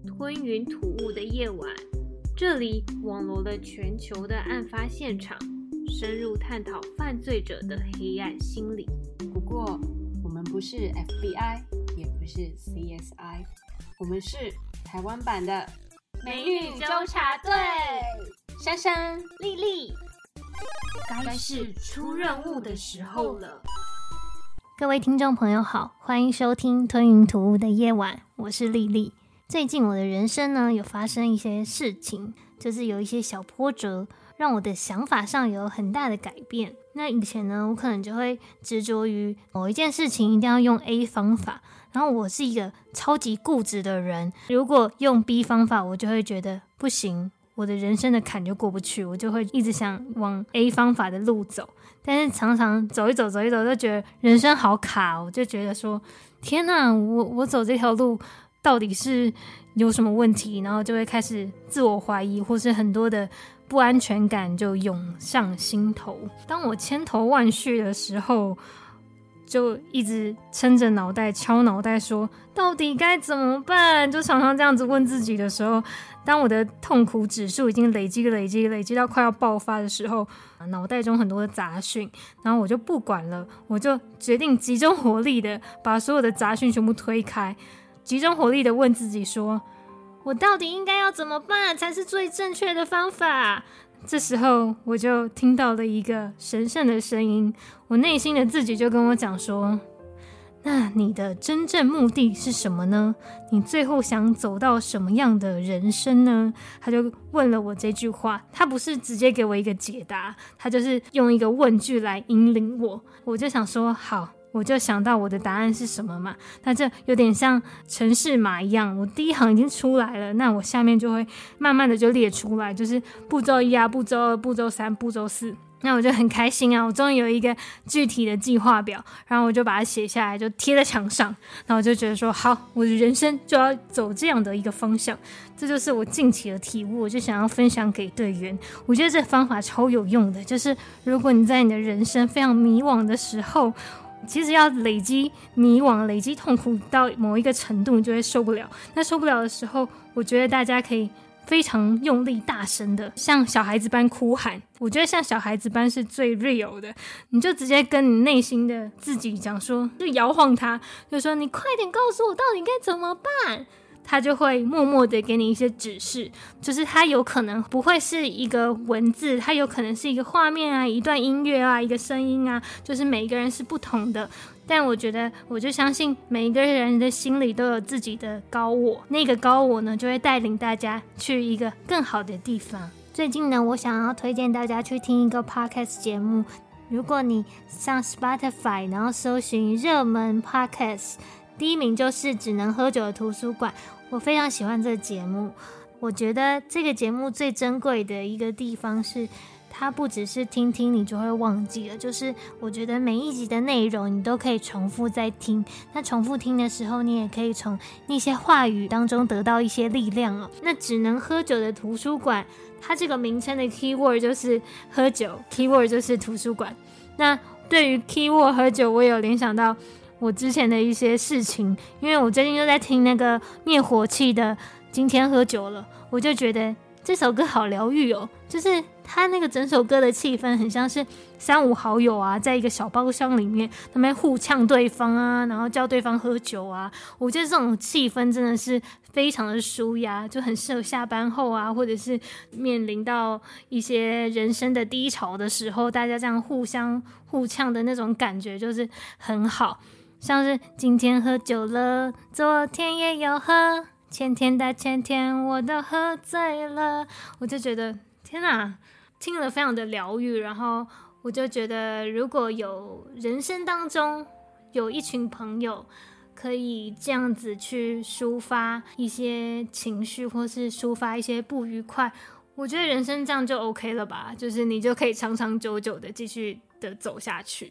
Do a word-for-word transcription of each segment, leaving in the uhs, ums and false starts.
吞云吐雾的夜晚，这里网罗了全球的案发现场，深入探讨犯罪者的黑暗心理。 不过，我们不是 F B I， 也不是 C S I， 我们是台湾版的美女纠察队。 珊珊、 丽丽，该是出任务的时候了。 各位听众朋友好，欢迎收听吞云吐雾的夜晚，我是丽丽。最近我的人生呢，有发生一些事情，就是有一些小波折，让我的想法上有很大的改变。那以前呢，我可能就会执着于某一件事情一定要用 A 方法，然后我是一个超级固执的人，如果用 B 方法，我就会觉得不行，我的人生的坎就过不去，我就会一直想往 A 方法的路走。但是常常走一走走一走就觉得人生好卡，我就觉得说天哪，我我走这条路到底是有什么问题，然后就会开始自我怀疑，或是很多的不安全感就涌上心头。当我千头万绪的时候，就一直撑着脑袋敲脑袋说到底该怎么办，就常常这样子问自己的时候，当我的痛苦指数已经累积累积累积到快要爆发的时候，脑袋中很多的杂讯，然后我就不管了，我就决定集中火力的把所有的杂讯全部推开，集中火力的问自己说，我到底应该要怎么办才是最正确的方法。这时候我就听到了一个神圣的声音，我内心的自己就跟我讲说，那你的真正目的是什么呢？你最后想走到什么样的人生呢？他就问了我这句话，他不是直接给我一个解答，他就是用一个问句来引领我。我就想说好，我就想到我的答案是什么嘛，那这有点像程式码一样，我第一行已经出来了，那我下面就会慢慢的就列出来，就是步骤一啊，步骤二，步骤三，步骤四。那我就很开心啊，我终于有一个具体的计划表，然后我就把它写下来，就贴在墙上，然后我就觉得说好，我的人生就要走这样的一个方向，这就是我近期的体悟，我就想要分享给队员。我觉得这方法超有用的，就是如果你在你的人生非常迷惘的时候，其实要累积迷惘累积痛苦到某一个程度，你就会受不了。那受不了的时候，我觉得大家可以非常用力大声的像小孩子般哭喊，我觉得像小孩子般是最 real 的，你就直接跟你内心的自己讲说，就摇晃他，就说你快点告诉我到底该怎么办，他就会默默的给你一些指示，就是他有可能不会是一个文字，他有可能是一个画面啊，一段音乐啊，一个声音啊，就是每一个人是不同的。但我觉得我就相信每一个人的心里都有自己的高我，那个高我呢就会带领大家去一个更好的地方。最近呢，我想要推荐大家去听一个 podcast 节目，如果你上 Spotify 然后搜寻热门 podcast， 第一名就是只能喝酒的图书馆。我非常喜欢这个节目，我觉得这个节目最珍贵的一个地方是它不只是听听你就会忘记了，就是我觉得每一集的内容你都可以重复再听，那重复听的时候你也可以从那些话语当中得到一些力量哦。那只能喝酒的图书馆，它这个名称的 keyword 就是喝酒， keyword 就是图书馆。那对于 keyword 喝酒，我有联想到我之前的一些事情，因为我最近就在听那个灭火器的今天喝酒了，我就觉得这首歌好疗愈哦，就是他那个整首歌的气氛很像是三五好友啊，在一个小包厢里面，他们互呛对方啊，然后叫对方喝酒啊，我觉得这种气氛真的是非常的舒压，就很适合下班后啊，或者是面临到一些人生的低潮的时候，大家这样互相互呛的那种感觉就是很好。像是今天喝酒了，昨天也有喝，前天大前天我都喝醉了，我就觉得天哪，听了非常的疗愈。然后我就觉得如果有人生当中有一群朋友可以这样子去抒发一些情绪，或是抒发一些不愉快，我觉得人生这样就 OK 了吧，就是你就可以长长久久的继续的走下去。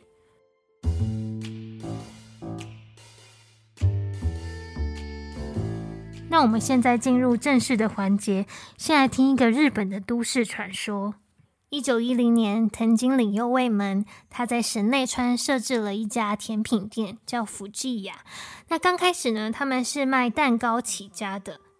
那我们现在进入正式的环节，先来听一个日本的都市传说。一九一零年，藤井领右卫门他在神内川设置了一家甜品店，叫福记雅。那刚开始呢，他们是卖蛋糕起家的，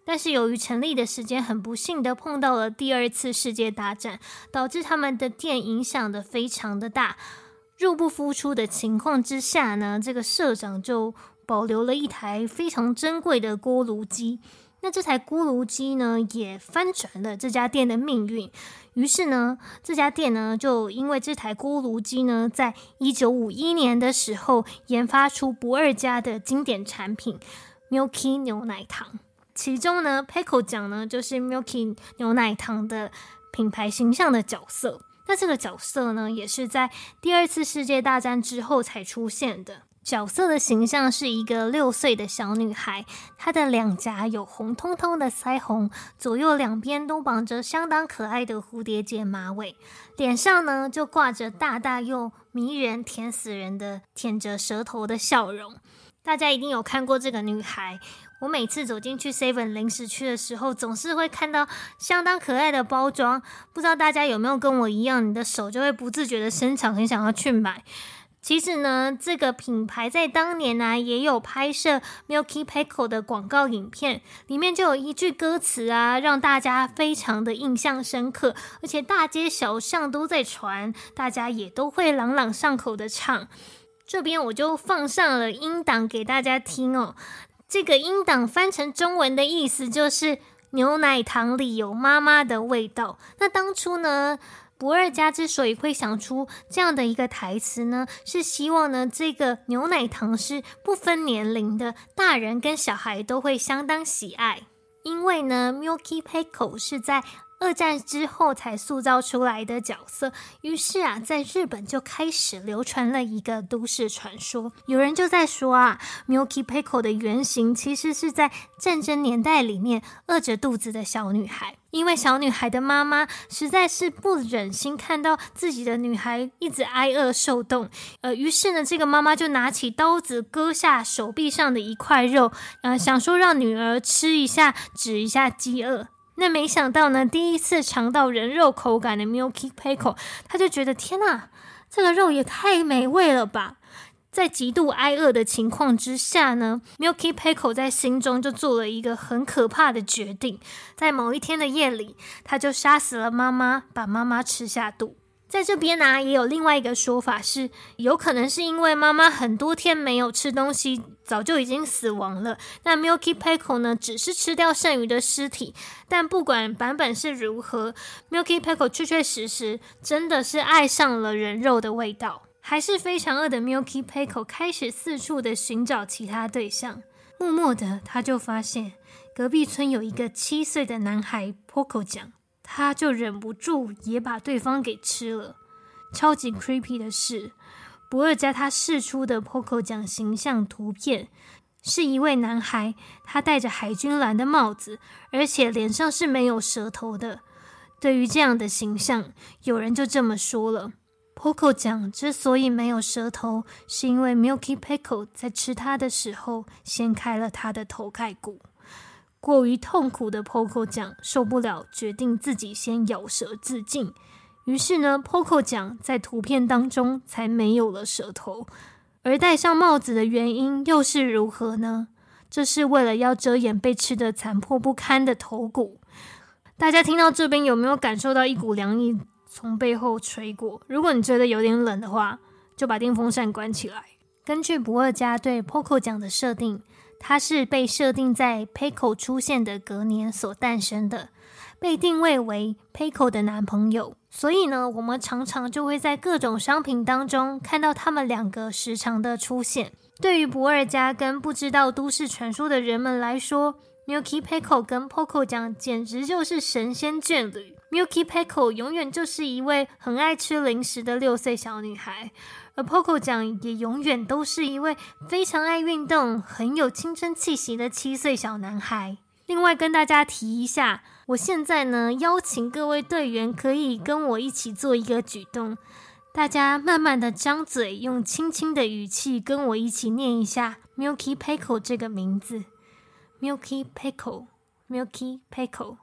但是由于成立的时间很不幸的碰到了第二次世界大战，导致他们的店影响的非常的大，入不敷出的情况之下呢，这个社长就保留了一台非常珍贵的锅炉机。那这台锅炉机呢，也翻转了这家店的命运。于是呢，这家店呢，就因为这台锅炉机呢，在一九五一年的时候研发出不二家的经典产品 Milky 牛奶糖。其中呢 Peiko 酱呢，就是 Milky 牛奶糖的品牌形象的角色。那这个角色呢，也是在第二次世界大战之后才出现的。角色的形象是一个六岁的小女孩，她的两颊有红彤彤的腮红，左右两边都绑着相当可爱的蝴蝶结马尾，脸上呢就挂着大大又迷人、甜死人的舔着舌头的笑容。大家一定有看过这个女孩，我每次走进去 seven 零食区的时候，总是会看到相当可爱的包装，不知道大家有没有跟我一样，你的手就会不自觉的伸长，很想要去买。其实呢，这个品牌在当年啊，也有拍摄 Milky Peiko 的广告影片，里面就有一句歌词啊，让大家非常的印象深刻，而且大街小巷都在传，大家也都会朗朗上口的唱。这边我就放上了音档给大家听哦。这个音档翻成中文的意思就是牛奶糖里有妈妈的味道。那当初呢，不二家之所以会想出这样的一个台词呢，是希望呢这个牛奶糖是不分年龄的，大人跟小孩都会相当喜爱。因为呢 Milky Peiko 是在二战之后才塑造出来的角色，于是啊，在日本就开始流传了一个都市传说。有人就在说啊 Milky Peiko 的原型其实是在战争年代里面饿着肚子的小女孩，因为小女孩的妈妈实在是不忍心看到自己的女孩一直挨饿受冻，呃，于是呢，这个妈妈就拿起刀子割下手臂上的一块肉，呃，想说让女儿吃一下，止一下饥饿。那没想到呢，第一次尝到人肉口感的 Milky Peiko， 他就觉得天哪，这个肉也太美味了吧！在极度挨饿的情况之下呢 ，Milky Peiko 在心中就做了一个很可怕的决定，在某一天的夜里，他就杀死了妈妈，把妈妈吃下肚。在这边呢、啊，也有另外一个说法是，有可能是因为妈妈很多天没有吃东西，早就已经死亡了。那 Milky Peiko 呢，只是吃掉剩余的尸体。但不管版本是如何 ，Milky Peiko 确确实实真的是爱上了人肉的味道。还是非常饿的 Milky Peiko 开始四处的寻找其他对象。默默的，他就发现隔壁村有一个七岁的男孩 Poco 酱。他就忍不住也把对方给吃了。超级 creepy 的是，不二家他释出的 Poco 酱形象图片是一位男孩，他戴着海军蓝的帽子，而且脸上是没有舌头的。对于这样的形象，有人就这么说了， Poco 酱之所以没有舌头，是因为 Milky Peiko 在吃他的时候掀开了他的头盖骨。过于痛苦的 Poco 酱受不了，决定自己先咬舌自尽。于是呢 Poco 酱在图片当中才没有了舌头。而戴上帽子的原因又是如何呢？这是为了要遮掩被吃得残破不堪的头骨。大家听到这边有没有感受到一股凉意从背后吹过？如果你觉得有点冷的话，就把电风扇关起来。根据不二家对 Poco 酱的设定，它是被设定在 Peiko 出现的隔年所诞生的，被定位为 Peiko 的男朋友。所以呢，我们常常就会在各种商品当中看到他们两个时常的出现。对于不二家跟不知道都市传说的人们来说， Milky Peiko 跟 Poco 酱简直就是神仙眷侣。Milky Peiko 永远就是一位很爱吃零食的六岁小女孩，而 Poco 酱也永远都是一位非常爱运动、很有青春气息的七岁小男孩。另外跟大家提一下，我现在呢邀请各位队员可以跟我一起做一个举动，大家慢慢的张嘴，用轻轻的语气跟我一起念一下 Milky Peiko 这个名字。 Milky Peiko Milky Peiko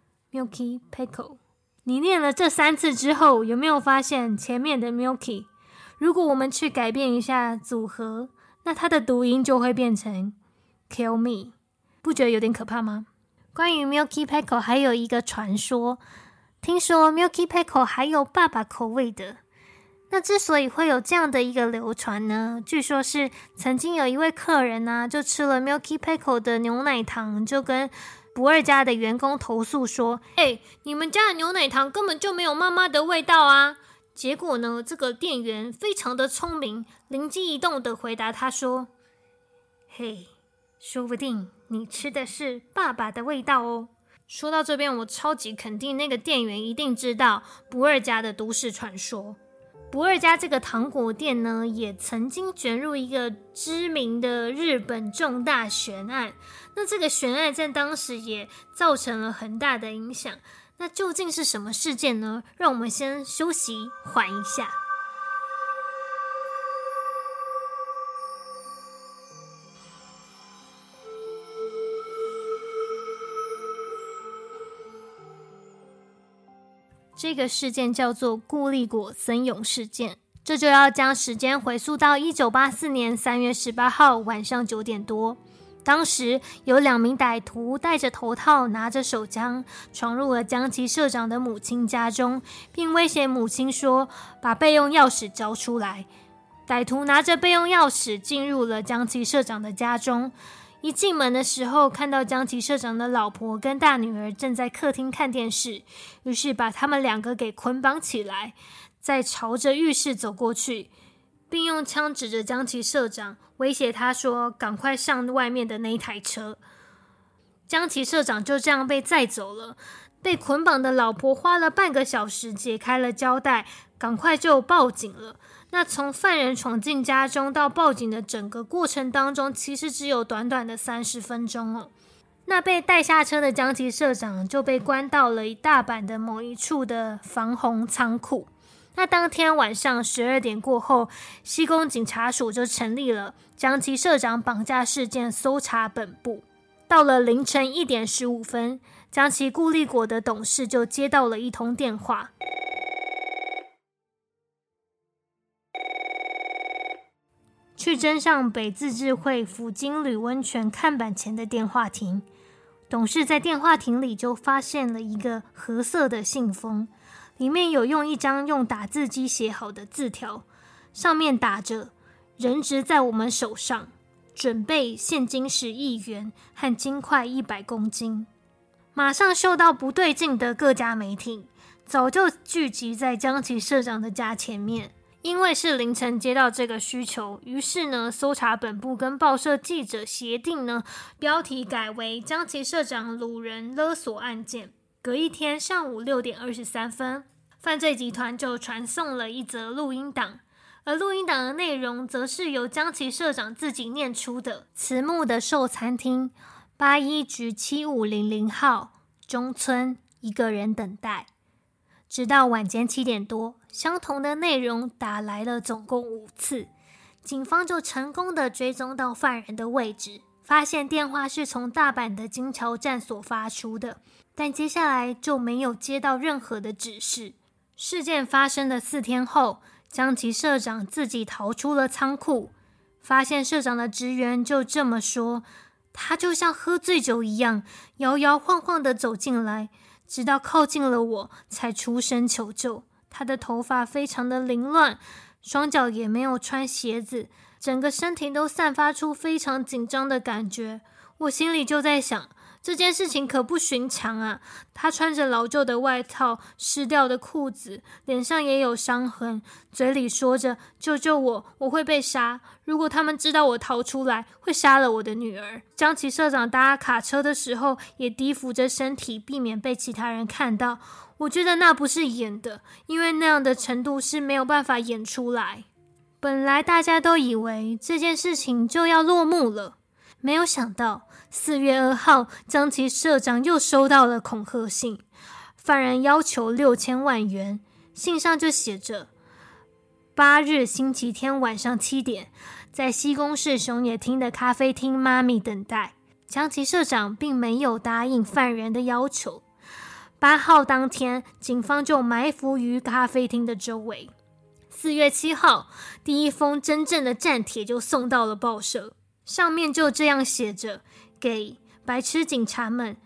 Milky Peiko。 你念了这三次之后，有没有发现前面的 Milky， 如果我们去改变一下组合，那它的读音就会变成 Kill me， 不觉得有点可怕吗？ 关于 Milky Pickle 还有一个传说，听说 Milky Pickle 还有爸爸口味的。那之所以会有这样的一个流传呢，据说是曾经有一位客人啊，就吃了 Milky Pickle 的牛奶糖，就跟不二家的员工投诉说，哎，你们家的牛奶糖根本就没有妈妈的味道啊。结果呢，这个店员非常的聪明，灵机一动的回答他说，嘿，说不定你吃的是爸爸的味道哦。说到这边，我超级肯定那个店员一定知道不二家的都市传说。不二家这个糖果店呢，也曾经卷入一个知名的日本重大悬案。那这个悬案在当时也造成了很大的影响。那究竟是什么事件呢？让我们先休息缓一下。这个事件叫做固力果森永事件，这就要将时间回溯到一九八四年三月十八号晚上九点多。当时有两名歹徒戴着头套，拿着手枪，闯入了江崎社长的母亲家中，并威胁母亲说：“把备用钥匙交出来。”歹徒拿着备用钥匙进入了江崎社长的家中。一进门的时候，看到江崎社长的老婆跟大女儿正在客厅看电视，于是把他们两个给捆绑起来，再朝着浴室走过去，并用枪指着江崎社长，威胁他说：“赶快上外面的那一台车。”江崎社长就这样被载走了。被捆绑的老婆花了半个小时解开了胶带，赶快就报警了。那从犯人闯进家中到报警的整个过程当中，其实只有短短的三十分钟哦。那被带下车的江崎社长就被关到了大阪的某一处的防洪仓库。那当天晚上十二点过后，西宫警察署就成立了江崎社长绑架事件搜查本部。到了凌晨一点十五分，江崎固力果的董事就接到了一通电话。去真上北自治会府金旅温泉看板前的电话亭，董事在电话亭里就发现了一个褐色的信封，里面有用一张用打字机写好的字条，上面打着“人质在我们手上，准备现金十亿元和金块一百公斤”。马上嗅到不对劲的各家媒体早就聚集在江崎社长的家前面。因为是凌晨接到这个需求，于是呢，搜查本部跟报社记者协定呢，标题改为江崎社长掳人勒索案件。隔一天上午六点二十三分，犯罪集团就传送了一则录音档，而录音档的内容则是由江崎社长自己念出的。慈木的寿餐厅八一局七五零零号中村，一个人等待。直到晚间七点多，相同的内容打来了总共五次，警方就成功的追踪到犯人的位置，发现电话是从大阪的金桥站所发出的，但接下来就没有接到任何的指示。事件发生的四天后，江崎社长自己逃出了仓库，发现社长的职员就这么说，他就像喝醉酒一样，摇摇晃晃的走进来，直到靠近了我才出声求救。他的头发非常的凌乱，双脚也没有穿鞋子，整个身体都散发出非常紧张的感觉。我心里就在想，这件事情可不寻常啊！他穿着老旧的外套，湿掉的裤子，脸上也有伤痕，嘴里说着救救我，我会被杀，如果他们知道我逃出来，会杀了我的女儿。江崎社长搭卡车的时候也低伏着身体，避免被其他人看到。我觉得那不是演的，因为那样的程度是没有办法演出来。本来大家都以为这件事情就要落幕了，没有想到四月二号，江崎社长又收到了恐吓信，犯人要求六千万元，信上就写着八日星期天晚上七点，在西宫市熊野町的咖啡厅妈咪等待。江崎社长并没有答应犯人的要求。八号当天，警方就埋伏于咖啡厅的周围。四月七号，第一封真正的战帖就送到了报社，上面就这样写着：给白痴警察们，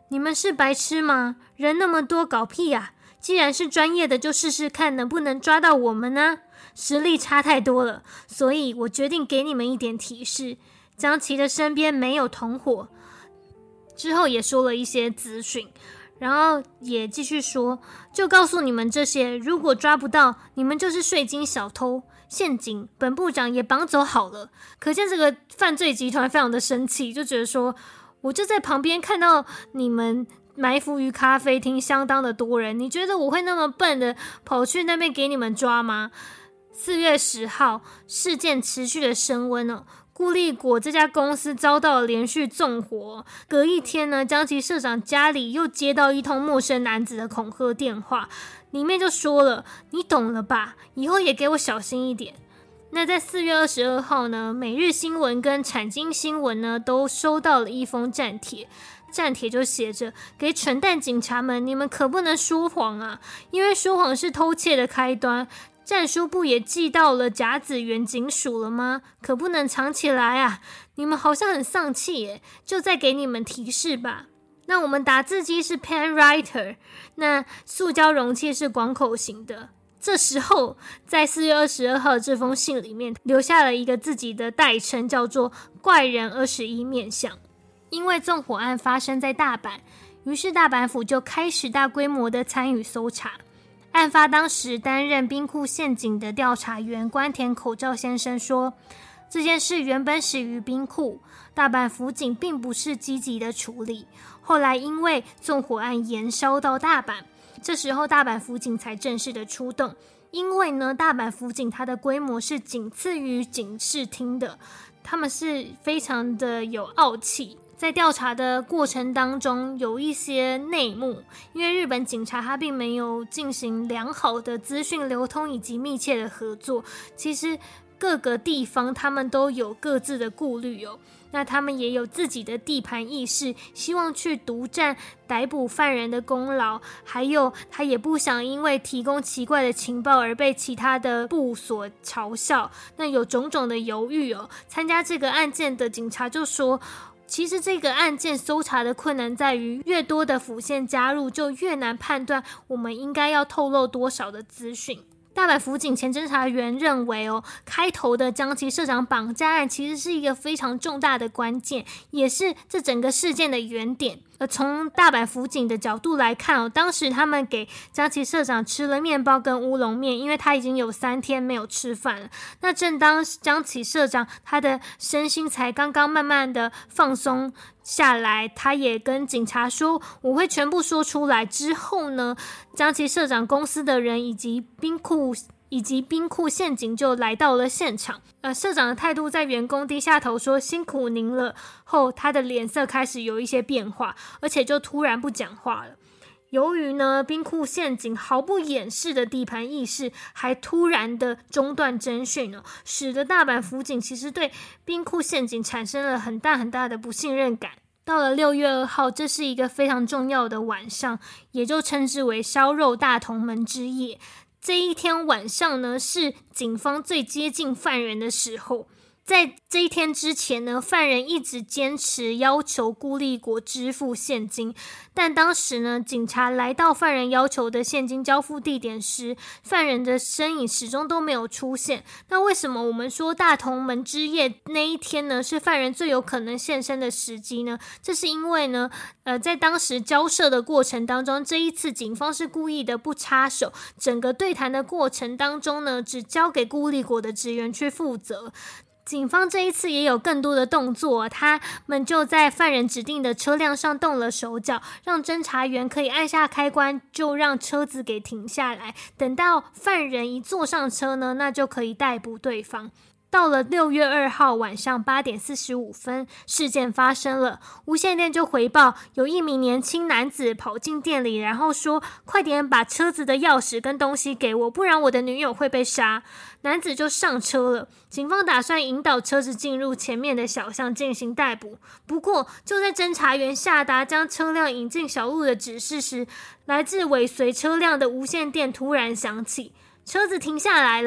你们是白痴吗？人那么多，搞屁啊！既然是专业的，就试试看能不能抓到我们呢？实力差太多了，所以我决定给你们一点提示。江琪的身边没有同伙。之后也说了一些资讯，然后也继续说，就告诉你们这些，如果抓不到，你们就是税金小偷。陷阱本部长也绑走好了。可见这个犯罪集团非常的生气，就觉得说，我就在旁边看到你们埋伏于咖啡厅相当的多人，你觉得我会那么笨的跑去那边给你们抓吗？四月十号，事件持续的升温了。固力果这家公司遭到了连续纵火，隔一天呢，江崎社长家里又接到一通陌生男子的恐吓电话，里面就说了，你懂了吧，以后也给我小心一点。那在四月二十二号呢，每日新闻跟产经新闻呢都收到了一封战帖，战帖就写着，给蠢蛋警察们，你们可不能说谎啊，因为说谎是偷窃的开端。战书部也寄到了甲子园警署了吗？可不能藏起来啊！你们好像很丧气耶，就再给你们提示吧。那我们打字机是 pen writer， 那塑胶容器是广口型的。这时候，在四月二十二号这封信里面，留下了一个自己的代称，叫做怪人二十一面相。因为纵火案发生在大阪，于是大阪府就开始大规模的参与搜查。案发当时担任兵库县警的调查员关田口照先生说，这件事原本始于兵库，大阪府警并不是积极的处理，后来因为纵火案延烧到大阪，这时候大阪府警才正式的出动。因为呢，大阪府警它的规模是仅次于警视厅的，他们是非常的有傲气。在调查的过程当中有一些内幕，因为日本警察他并没有进行良好的资讯流通以及密切的合作，其实各个地方他们都有各自的顾虑哦，那他们也有自己的地盘意识，希望去独占逮捕犯人的功劳，还有他也不想因为提供奇怪的情报而被其他的部所嘲笑，那有种种的犹豫哦。参加这个案件的警察就说，其实这个案件搜查的困难在于，越多的府县加入，就越难判断我们应该要透露多少的资讯。大阪府警前侦查员认为哦，开头的江崎社长绑架案其实是一个非常重大的关键，也是这整个事件的原点。而从大阪府警的角度来看哦，当时他们给江崎社长吃了面包跟乌龙面，因为他已经有三天没有吃饭了。那正当江崎社长他的身心才刚刚慢慢的放松下来，他也跟警察说我会全部说出来。之后呢，江崎社长公司的人以及兵库以及兵库县警就来到了现场。呃，社长的态度在员工低下头说辛苦您了后，他的脸色开始有一些变化，而且就突然不讲话了。由于呢，兵库县警毫不掩饰的地盘意识，还突然的中断侦讯了，使得大阪府警其实对兵库县警产生了很大很大的不信任感。到了六月二号，这是一个非常重要的晚上，也就称之为烧肉大同门之夜。这一天晚上呢，是警方最接近犯人的时候。在这一天之前呢，犯人一直坚持要求固力果支付现金，但当时呢，警察来到犯人要求的现金交付地点时，犯人的身影始终都没有出现。那为什么我们说大同门之夜那一天呢，是犯人最有可能现身的时机呢？这是因为呢，呃，在当时交涉的过程当中，这一次警方是故意的不插手，整个对谈的过程当中呢，只交给固力果的职员去负责。警方这一次也有更多的动作，他们就在犯人指定的车辆上动了手脚，让侦查员可以按下开关，就让车子给停下来。等到犯人一坐上车呢，那就可以逮捕对方。到了六月二号晚上八点四十五分，事件发生了。无线电就回报，有一名年轻男子跑进店里，然后说：“快点把车子的钥匙跟东西给我，不然我的女友会被杀。”男子就上车了。警方打算引导车子进入前面的小巷进行逮捕。不过，就在侦查员下达将车辆引进小路的指示时，来自尾随车辆的无线电突然响起，车子停下来了。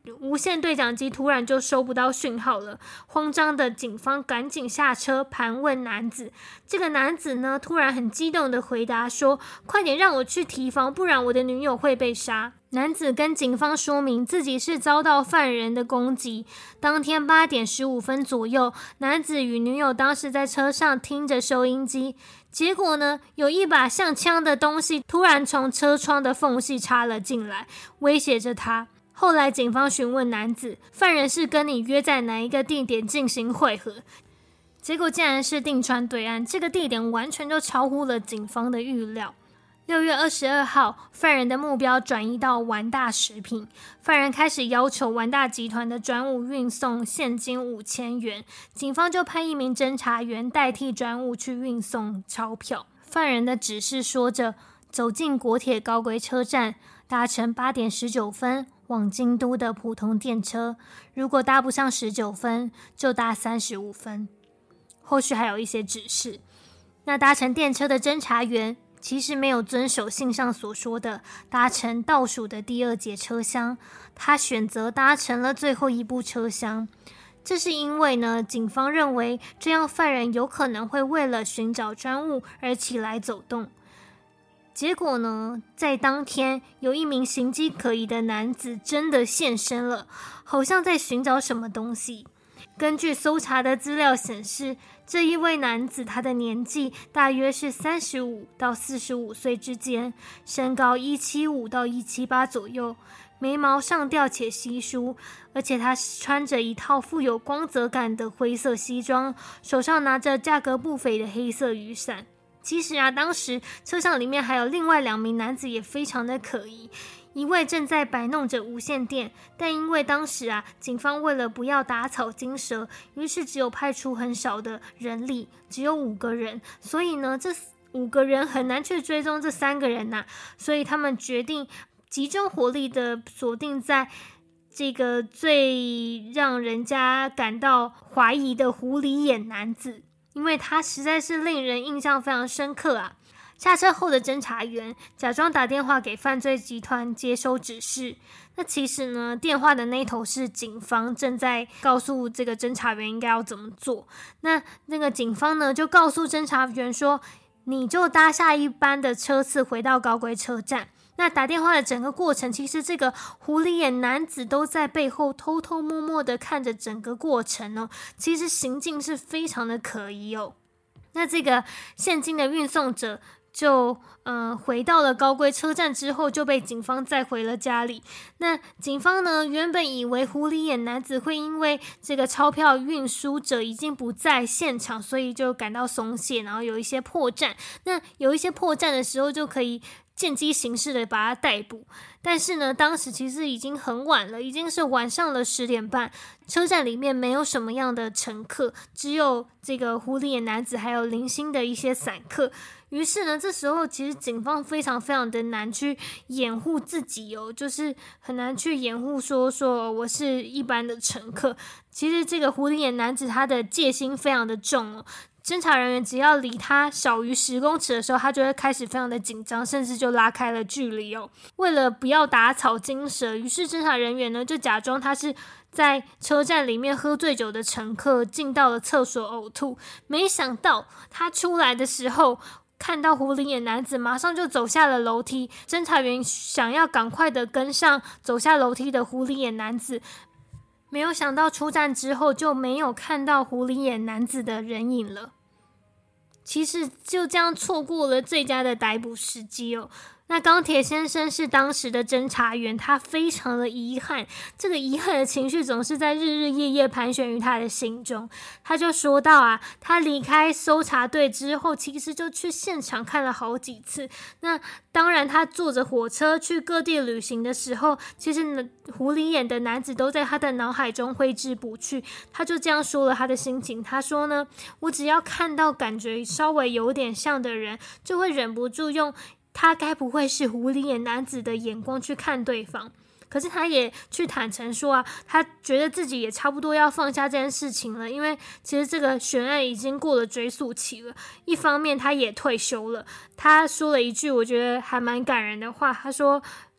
无线对讲机突然就收不到讯号了，慌张的警方赶紧下车盘问男子。这个男子呢，突然很激动的回答说：快点让我去提防，不然我的女友会被杀。男子跟警方说明自己是遭到犯人的攻击。当天八点十五分左右，男子与女友当时在车上听着收音机，结果呢，有一把像枪的东西突然从车窗的缝隙插了进来，威胁着他。后来警方询问男子，犯人是跟你约在哪一个地点进行会合，结果竟然是定川对岸，这个地点完全就超乎了警方的预料。六月二十二号，犯人的目标转移到完大食品，犯人开始要求完大集团的专务运送现金五千元，警方就派一名侦查员代替专务去运送钞票。犯人的指示说着，走进国铁高龟车站，搭乘八点十九分往京都的普通电车，如果搭不上十九分，就搭三十五分。后续还有一些指示。那搭乘电车的侦查员其实没有遵守信上所说的搭乘倒数的第二节车厢，他选择搭乘了最后一部车厢。这是因为呢，警方认为这样犯人有可能会为了寻找专务而起来走动。结果呢，在当天有一名形迹可疑的男子真的现身了，好像在寻找什么东西。根据搜查的资料显示，这一位男子他的年纪大约是三十五到四十五岁之间，身高一七五到一七八左右，眉毛上吊且稀疏，而且他穿着一套富有光泽感的灰色西装，手上拿着价格不菲的黑色雨伞。其实啊，当时车厢里面还有另外两名男子也非常的可疑，一位正在摆弄着无线电，但因为当时啊，警方为了不要打草惊蛇，于是只有派出很少的人力，只有五个人，所以呢，这五个人很难去追踪这三个人呐、啊，所以他们决定集中火力的锁定在这个最让人家感到怀疑的狐狸眼男子，因为他实在是令人印象非常深刻啊。下车后的侦查员假装打电话给犯罪集团接收指示，那其实呢，电话的那头是警方正在告诉这个侦查员应该要怎么做。那那个警方呢，就告诉侦查员说，你就搭下一班的车次回到高龟车站。那打电话的整个过程，其实这个狐狸眼男子都在背后偷偷摸摸的看着整个过程哦，其实行径是非常的可疑哦。那这个现金的运送者就呃回到了高龟车站之后，就被警方载回了家里。那警方呢，原本以为狐狸眼男子会因为这个钞票运输者已经不在现场，所以就感到松懈，然后有一些破绽。那有一些破绽的时候，就可以见机行事的把他逮捕。但是呢，当时其实已经很晚了，已经是晚上了十点半，车站里面没有什么样的乘客，只有这个狐狸眼男子还有零星的一些散客。于是呢，这时候其实警方非常非常的难去掩护自己哦，就是很难去掩护说说我是一般的乘客。其实这个狐狸眼男子他的戒心非常的重哦，侦查人员只要离他少于十公尺的时候，他就会开始非常的紧张，甚至就拉开了距离哦。为了不要打草惊蛇，于是侦查人员呢就假装他是在车站里面喝醉酒的乘客，进到了厕所呕吐。没想到他出来的时候，看到狐狸眼男子马上就走下了楼梯，侦查员想要赶快的跟上走下楼梯的狐狸眼男子，没有想到出站之后就没有看到狐狸眼男子的人影了。其实就这样错过了最佳的逮捕时机哦。那钢铁先生是当时的侦查员，他非常的遗憾，这个遗憾的情绪总是在日日夜夜盘旋于他的心中。他就说到啊，他离开搜查队之后，其实就去现场看了好几次。那当然他坐着火车去各地旅行的时候，其实呢狐狸眼的男子都在他的脑海中挥之不去。他就这样说了他的心情，他说呢，我只要看到感觉稍微有点像的人，就会忍不住用他该不会是狐狸眼男子的眼光去看对方。可是他也去坦诚说啊，他觉得自己也差不多要放下这件事情了，因为其实这个悬案已经过了追诉期了。一方面他也退休了，他说了一句我觉得还蛮感人的话，他说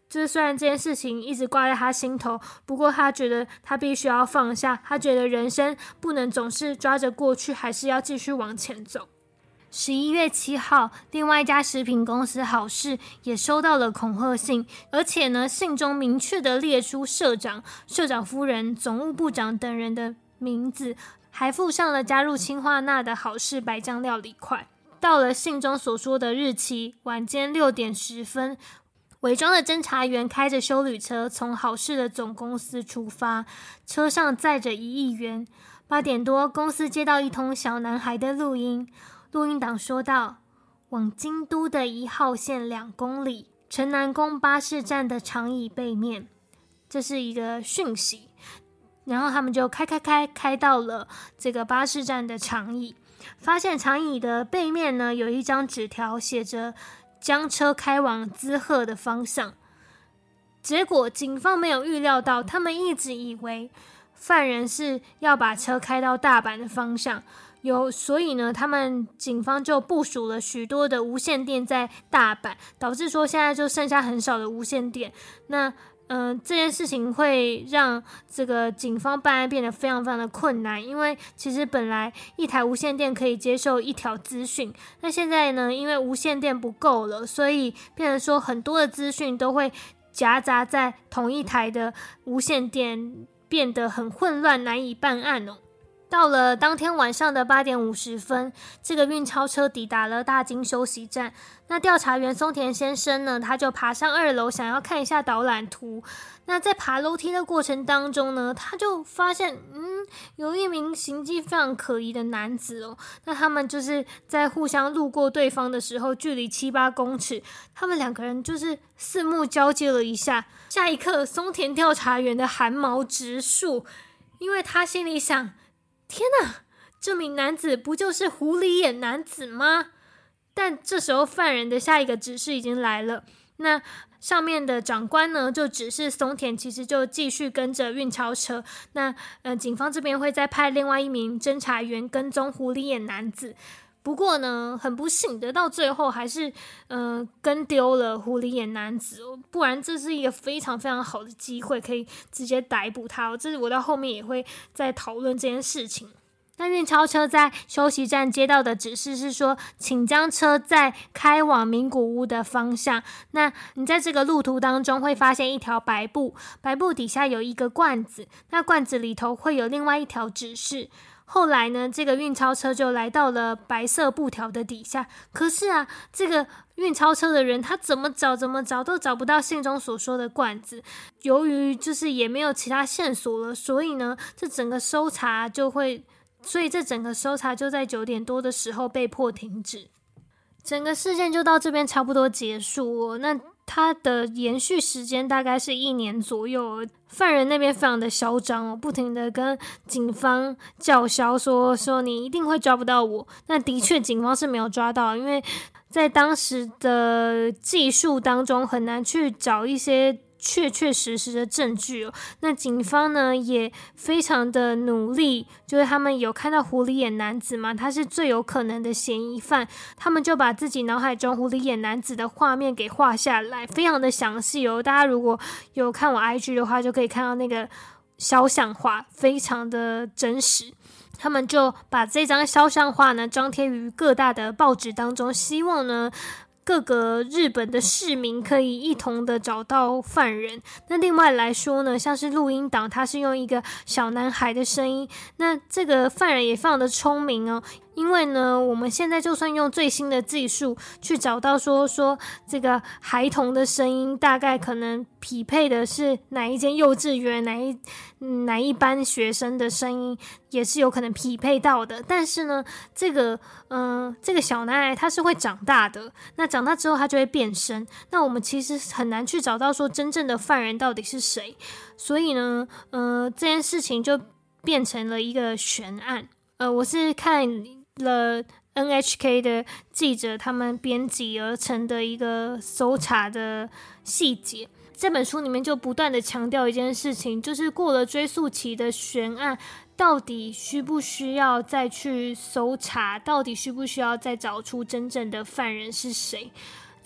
就是虽然这件事情一直挂在他心头，不过他觉得他必须要放下，他觉得人生不能总是抓着过去，还是要继续往前走。十一月七号，另外一家食品公司好事也收到了恐吓信，而且呢，信中明确的列出社长、社长夫人、总务部长等人的名字，还附上了加入氰化钠的好事白酱料理块。到了信中所说的日期，晚间六点十分，伪装的侦查员开着休旅车从好事的总公司出发，车上载着一亿元。八点多，公司接到一通小男孩的录音，录音档说道：往京都的一号线两公里，城南宫巴士站的长椅背面。这是一个讯息，然后他们就开开开开到了这个巴士站的长椅，发现长椅的背面呢有一张纸条，写着将车开往滋贺的方向。结果警方没有预料到，他们一直以为犯人是要把车开到大阪的方向，有所以呢，他们警方就部署了许多的无线电在大阪，导致说现在就剩下很少的无线电。那嗯、呃，这件事情会让这个警方办案变得非常非常的困难，因为其实本来一台无线电可以接受一条资讯，那现在呢，因为无线电不够了，所以变成说很多的资讯都会夹杂在同一台的无线电，变得很混乱，难以办案哦。到了当天晚上的八点五十分，这个运钞车抵达了大金休息站。那调查员松田先生呢，他就爬上二楼，想要看一下导览图。那在爬楼梯的过程当中呢，他就发现，嗯，有一名行迹非常可疑的男子哦。那他们就是在互相路过对方的时候，距离七八公尺，他们两个人就是四目交接了一下。下一刻，松田调查员的汗毛直竖，因为他心里想：天哪，这名男子不就是狐狸眼男子吗？但这时候犯人的下一个指示已经来了，那上面的长官呢就指示松田其实就继续跟着运钞车，那呃，警方这边会再派另外一名侦查员跟踪狐狸眼男子。不过呢，很不幸的，到最后还是呃跟丢了狐狸眼男子哦，不然这是一个非常非常好的机会，可以直接逮捕他哦。这是我到后面也会再讨论这件事情。那运钞车在休息站接到的指示是说，请将车载开往名古屋的方向。那你在这个路途当中会发现一条白布，白布底下有一个罐子，那罐子里头会有另外一条指示。后来呢，这个运钞车就来到了白色布条的底下，可是啊，这个运钞车的人他怎么找怎么找都找不到信中所说的罐子。由于就是也没有其他线索了，所以呢，这整个搜查就会所以这整个搜查就在九点多的时候被迫停止。整个事件就到这边差不多结束哦。那它的延续时间大概是一年左右，犯人那边非常的嚣张哦，不停的跟警方叫嚣说说你一定会抓不到我。那的确警方是没有抓到，因为在当时的技术当中很难去找一些确确实实的证据哦。那警方呢也非常的努力，就是他们有看到狐狸眼男子嘛，他是最有可能的嫌疑犯，他们就把自己脑海中狐狸眼男子的画面给画下来，非常的详细哦。大家如果有看我 I G 的话，就可以看到那个肖像画非常的真实。他们就把这张肖像画呢张贴于各大的报纸当中，希望呢各个日本的市民可以一同的找到犯人。那另外来说呢，像是录音档，它是用一个小男孩的声音，那这个犯人也非常的聪明哦。因为呢，我们现在就算用最新的技术去找到说说这个孩童的声音，大概可能匹配的是哪一间幼稚园、哪一哪一班学生的声音，也是有可能匹配到的。但是呢，这个嗯、呃，这个小男孩他是会长大的，那长大之后他就会变身。那我们其实很难去找到说真正的犯人到底是谁，所以呢，呃，这件事情就变成了一个悬案。呃，我是看了 N H K 的记者他们编辑而成的一个搜查的细节。这本书里面就不断的强调一件事情，就是过了追诉期的悬案，到底需不需要再去搜查，到底需不需要再找出真正的犯人是谁。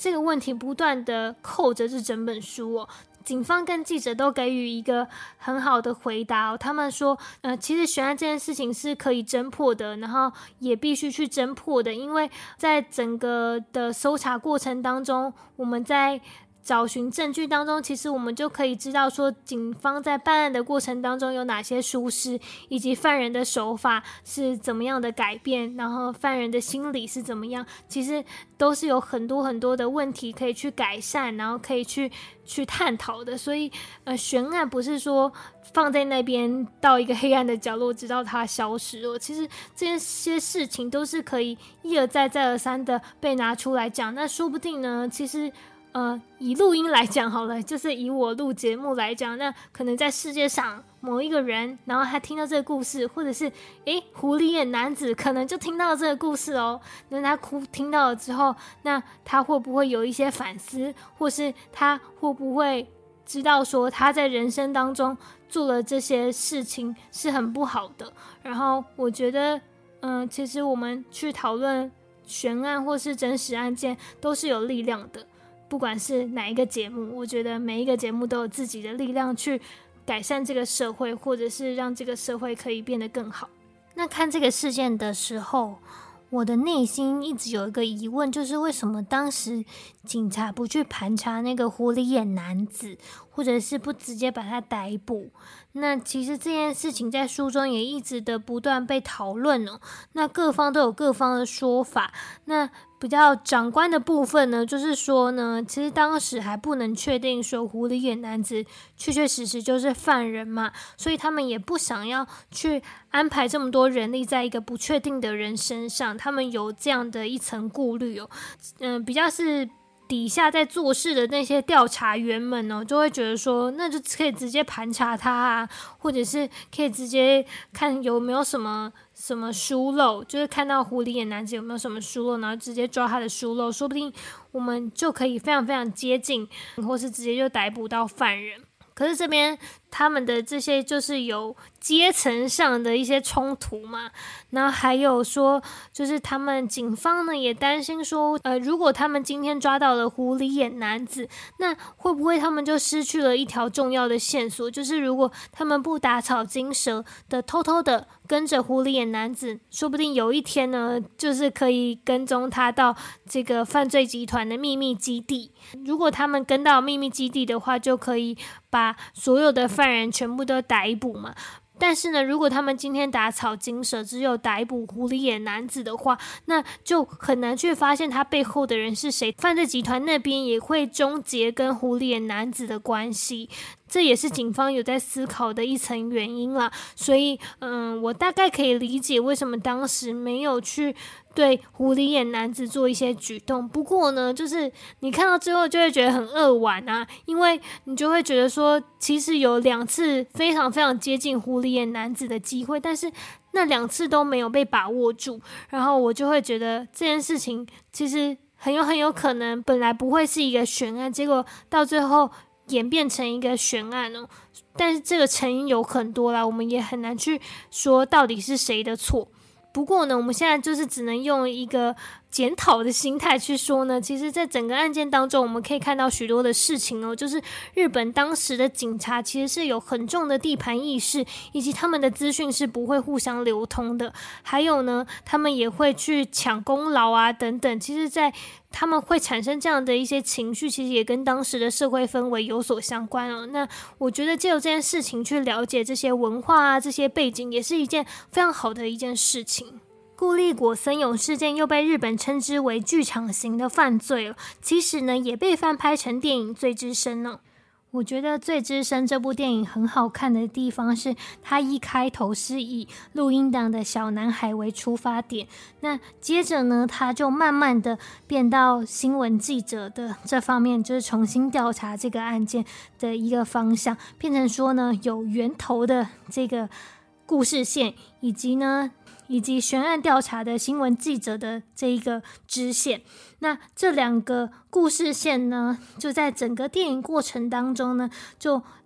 这个问题不断的扣着这整本书哦。警方跟记者都给予一个很好的回答哦，他们说呃，其实悬案这件事情是可以侦破的，然后也必须去侦破的，因为在整个的搜查过程当中，我们在找寻证据当中，其实我们就可以知道说警方在办案的过程当中有哪些疏失，以及犯人的手法是怎么样的改变，然后犯人的心理是怎么样，其实都是有很多很多的问题可以去改善，然后可以去去探讨的。所以呃，悬案不是说放在那边到一个黑暗的角落直到它消失哦，其实这些事情都是可以一而再再而三的被拿出来讲。那说不定呢，其实呃，以录音来讲好了，就是以我录节目来讲，那可能在世界上某一个人，然后他听到这个故事，或者是诶狐狸眼男子可能就听到这个故事哦，那他听到了之后，那他会不会有一些反思，或是他会不会知道说他在人生当中做了这些事情是很不好的。然后我觉得嗯、呃，其实我们去讨论悬案或是真实案件都是有力量的，不管是哪一个节目，我觉得每一个节目都有自己的力量去改善这个社会，或者是让这个社会可以变得更好。那看这个事件的时候，我的内心一直有一个疑问，就是为什么当时警察不去盘查那个狐狸眼男子，或者是不直接把他逮捕？那其实这件事情在书中也一直的不断被讨论哦，那各方都有各方的说法。那比较长官的部分呢，就是说呢，其实当时还不能确定说狐狸眼男子确确实实就是犯人嘛，所以他们也不想要去安排这么多人力在一个不确定的人身上，他们有这样的一层顾虑哦。嗯、呃，比较是底下在做事的那些调查员们哦，就会觉得说，那就可以直接盘查他啊，或者是可以直接看有没有什么什么疏漏，就是看到狐狸眼男子有没有什么疏漏，然后直接抓他的疏漏，说不定我们就可以非常非常接近，或是直接就逮捕到犯人。可是这边他们的这些就是有阶层上的一些冲突嘛，然后还有说就是他们警方呢也担心说呃，如果他们今天抓到了狐狸眼男子，那会不会他们就失去了一条重要的线索，就是如果他们不打草惊蛇的偷偷的跟着狐狸眼男子，说不定有一天呢就是可以跟踪他到这个犯罪集团的秘密基地，如果他们跟到秘密基地的话，就可以把所有的犯人全部都逮捕嘛。但是呢，如果他们今天打草惊蛇，只有逮捕狐狸眼男子的话，那就很难去发现他背后的人是谁，犯罪集团那边也会终结跟狐狸眼男子的关系，这也是警方有在思考的一层原因啦。所以嗯，我大概可以理解为什么当时没有去对狐狸眼男子做一些举动。不过呢，就是你看到之后就会觉得很扼腕啊，因为你就会觉得说其实有两次非常非常接近狐狸眼男子的机会，但是那两次都没有被把握住，然后我就会觉得这件事情其实很有很有可能本来不会是一个悬案，结果到最后演变成一个悬案哦。但是这个成因有很多啦，我们也很难去说到底是谁的错。不过呢，我们现在就是只能用一个检讨的心态去说呢，其实在整个案件当中，我们可以看到许多的事情哦，就是日本当时的警察其实是有很重的地盘意识，以及他们的资讯是不会互相流通的，还有呢，他们也会去抢功劳啊等等，其实在他们会产生这样的一些情绪，其实也跟当时的社会氛围有所相关哦。那我觉得借由这件事情去了解这些文化啊，这些背景，也是一件非常好的一件事情。顾立果森永事件又被日本称之为剧场型的犯罪哦，其实呢也被翻拍成电影《罪之声》哦。我觉得《罪之声》这部电影很好看的地方是，它一开头是以录音档的小男孩为出发点，那接着呢，他就慢慢的变到新闻记者的这方面，就是重新调查这个案件的一个方向，变成说呢，有源头的这个故事线，以及呢，以及悬案调查的新闻记者的这一个支线。那这两个故事线呢，就在整个电影过程当中呢，就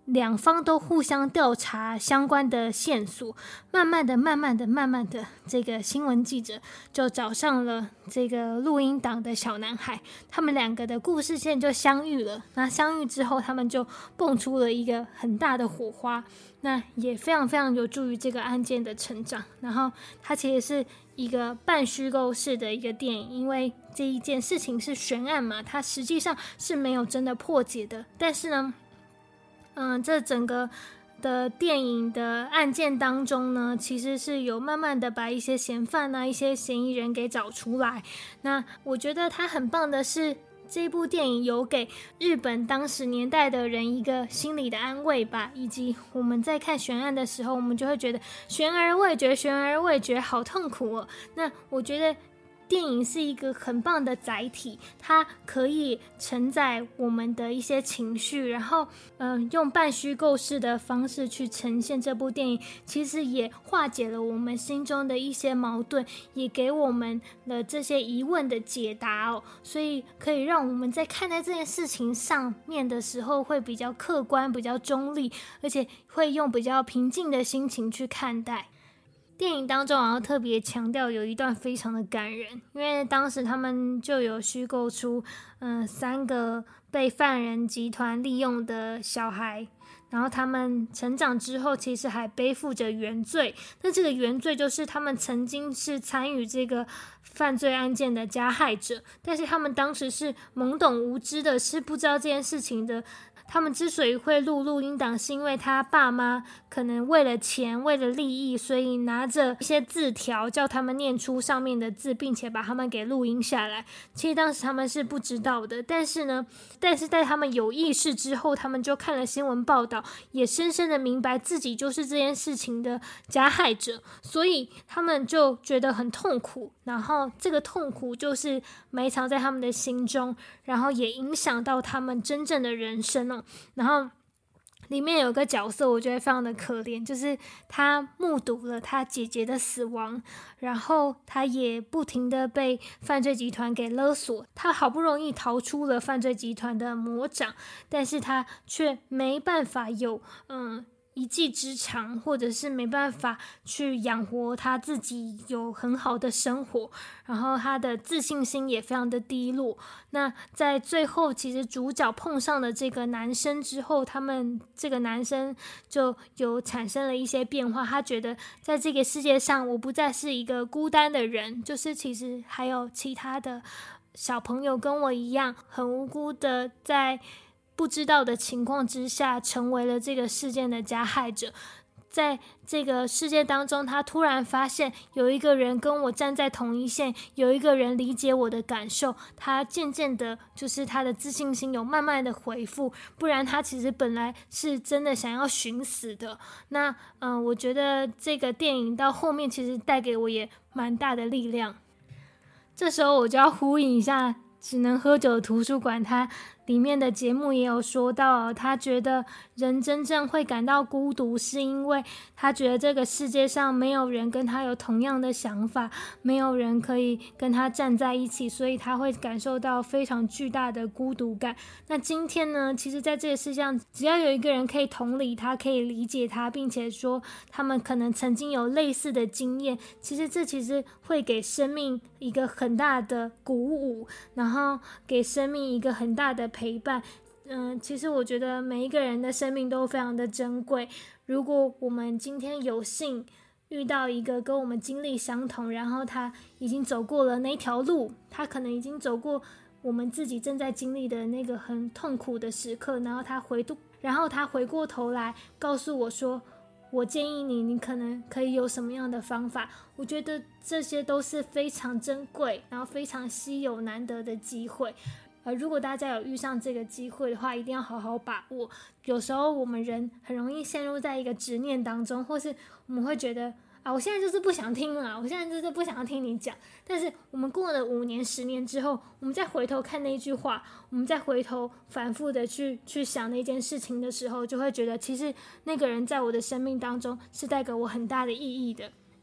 两方都互相调查相关的线索，慢慢的、慢慢的、慢慢的，这个新闻记者就找上了这个录音档的小男孩，他们两个的故事线就相遇了。那相遇之后，他们就蹦出了一个很大的火花，那也非常非常有助于这个案件的成长。然后它其实是一个半虚构式的一个电影，因为这一件事情是悬案嘛，它实际上是没有真的破解的，但是呢嗯，这整个的电影的案件当中呢，其实是有慢慢的把一些嫌犯啊、一些嫌疑人给找出来。那我觉得它很棒的是，这部电影有给日本当时年代的人一个心理的安慰吧，以及我们在看悬案的时候，我们就会觉得悬而未决，悬而未决，好痛苦哦。那我觉得电影是一个很棒的载体，它可以承载我们的一些情绪，然后嗯、呃，用半虚构式的方式去呈现这部电影，其实也化解了我们心中的一些矛盾，也给我们的这些疑问的解答哦，所以可以让我们在看待这件事情上面的时候会比较客观、比较中立，而且会用比较平静的心情去看待。电影当中好像特别强调有一段非常的感人，因为当时他们就有虚构出嗯、呃、三个被犯人集团利用的小孩，然后他们成长之后其实还背负着原罪，那这个原罪就是他们曾经是参与这个犯罪案件的加害者，但是他们当时是懵懂无知的，是不知道这件事情的。他们之所以会录录音档，是因为他爸妈可能为了钱、为了利益，所以拿着一些字条叫他们念出上面的字，并且把他们给录音下来。其实当时他们是不知道的，但是呢，但是在他们有意识之后，他们就看了新闻报道，也深深的明白自己就是这件事情的加害者，所以他们就觉得很痛苦，然后这个痛苦就是埋藏在他们的心中，然后也影响到他们真正的人生哦。然后里面有个角色我觉得非常的可怜，就是他目睹了他姐姐的死亡，然后他也不停的被犯罪集团给勒索，他好不容易逃出了犯罪集团的魔掌，但是他却没办法有嗯一技之长，或者是没办法去养活他自己有很好的生活，然后他的自信心也非常的低落。那在最后其实主角碰上了这个男生之后，他们这个男生就有产生了一些变化，他觉得在这个世界上我不再是一个孤单的人，就是其实还有其他的小朋友跟我一样很无辜的在不知道的情况之下成为了这个事件的加害者。在这个世界当中，他突然发现有一个人跟我站在同一线，有一个人理解我的感受，他渐渐的就是他的自信心有慢慢的恢复，不然他其实本来是真的想要寻死的。那嗯、呃，我觉得这个电影到后面其实带给我也蛮大的力量。这时候我就要呼应一下只能喝酒的图书馆，它里面的节目也有说到，他觉得人真正会感到孤独，是因为他觉得这个世界上没有人跟他有同样的想法，没有人可以跟他站在一起，所以他会感受到非常巨大的孤独感。那今天呢，其实在这个世界上，只要有一个人可以同理他，可以理解他，并且说他们可能曾经有类似的经验，其实这其实会给生命一个很大的鼓舞，然后给生命一个很大的陪伴。嗯，其实我觉得每一个人的生命都非常的珍贵。如果我们今天有幸遇到一个跟我们经历相同，然后他已经走过了那条路，他可能已经走过我们自己正在经历的那个很痛苦的时刻，然后他回度，然后他回过头来告诉我说，我建议你，你可能可以有什么样的方法。我觉得这些都是非常珍贵，然后非常稀有难得的机会。呃，如果大家有遇上这个机会的话，一定要好好把握。有时候我们人很容易陷入在一个执念当中，或是我们会觉得啊，我现在就是不想听了，我现在就是不想要听你讲。但是我们过了五年、十年之后，我们再回头看那句话，我们再回头反复的去去想那件事情的时候，就会觉得其实那个人在我的生命当中是带给我很大的意义的。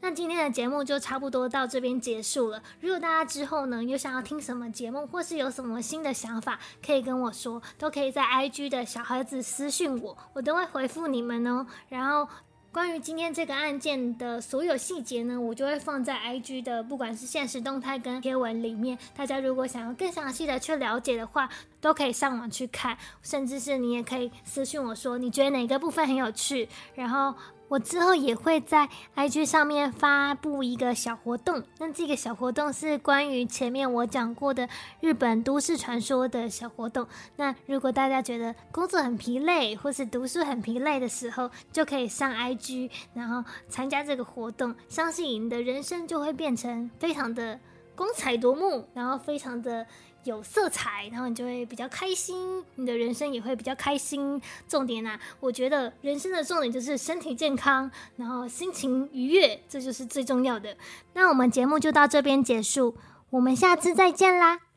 那今天的节目就差不多到这边结束了。如果大家之后呢有想要听什么节目，或是有什么新的想法，可以跟我说，都可以在 I G 的小孩子私讯我，我都会回复你们哦。然后关于今天这个案件的所有细节呢，我就会放在 I G 的不管是限时动态跟贴文里面，大家如果想要更详细的去了解的话，都可以上网去看，甚至是你也可以私讯我说你觉得哪个部分很有趣，然后我之后也会在 I G 上面发布一个小活动，那这个小活动是关于前面我讲过的日本都市传说的小活动。那如果大家觉得工作很疲累，或是读书很疲累的时候，就可以上 I G 然后参加这个活动，相信你的人生就会变成非常的光彩夺目，然后非常的有色彩，然后你就会比较开心，你的人生也会比较开心。重点啊，我觉得人生的重点就是身体健康，然后心情愉悦，这就是最重要的。那我们节目就到这边结束，我们下次再见啦。